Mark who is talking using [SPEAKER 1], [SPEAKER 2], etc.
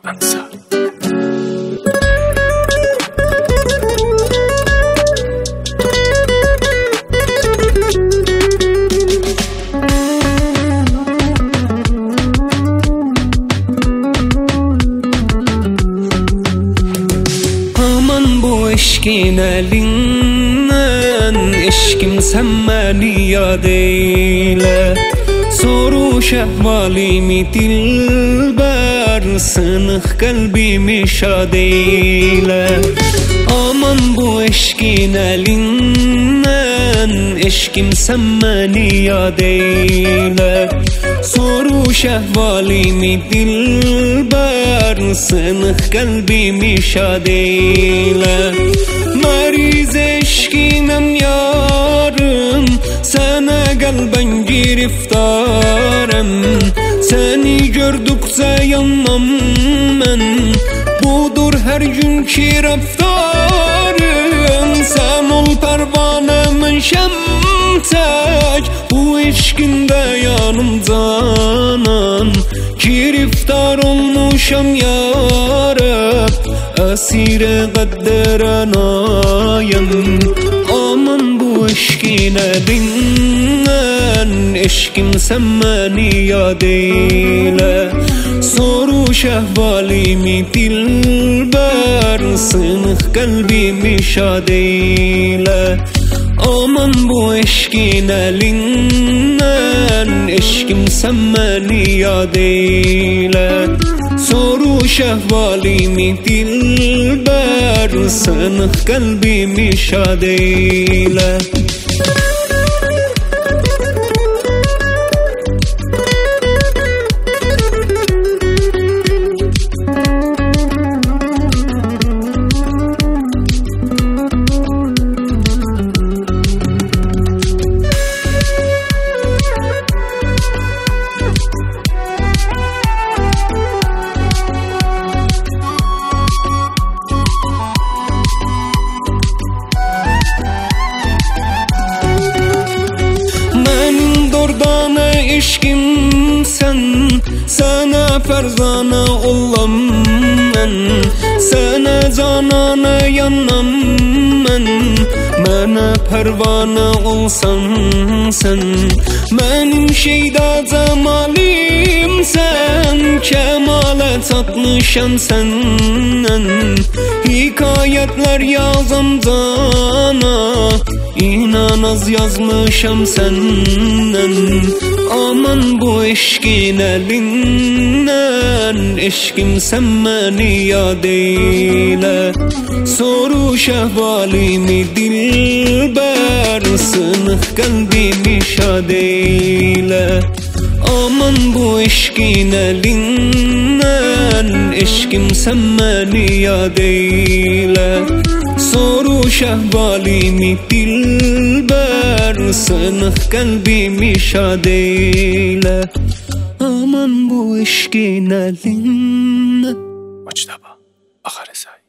[SPEAKER 1] Ansa.
[SPEAKER 2] Aman bu eşkin elinden, eşkim sen beni yad eyle. Soru şehvalimi dilber, sınık kalbimi şad eyle. Aman bu eşkin elinden, eşkim sen beni yad eyle. Soru şehvalimi dilber, sınık kalbimi şad eyle. Mariz eşkinem yarım, sana kalben giriftarım. Seni gördükçe yanmam ben, budur her günkü raftarım. Sen ol pervanemin şemtek, bu eşkinde yanım canan. Giriftar olmuşam yarab, esire kadderen ayan. Aman bu eşkin elinden, eşkim sen beni yad eyle. Soru şehvalimi dilber, sınık kalbimi şad eyle. Aman bu eşkin elinden, eşkim sen beni yad eyle. Soru şehvalimi dilber, sınık kalbimi şad eyle. Eşkim sen, sana ferzana olam ben. Sana canana yanam ben. Bana pervana olsan sen, benim şeyda cemalim sen. Kemale tatmışam senden, hikayetler yazam cana. İnan az yazmışam senden. Aman bu eşkin elinden, eşkim sen beni yad eyle. Soru şehvalimi dilber, sınık kalbimi şad eyle. Aman bu eşkin elinden, eşkim sen beni yad eyle. Soru şehvalimi dilber, sınık kalbimi şad eyle. Aman bu eşkin elinden.
[SPEAKER 1] Maçtaba, ahare say.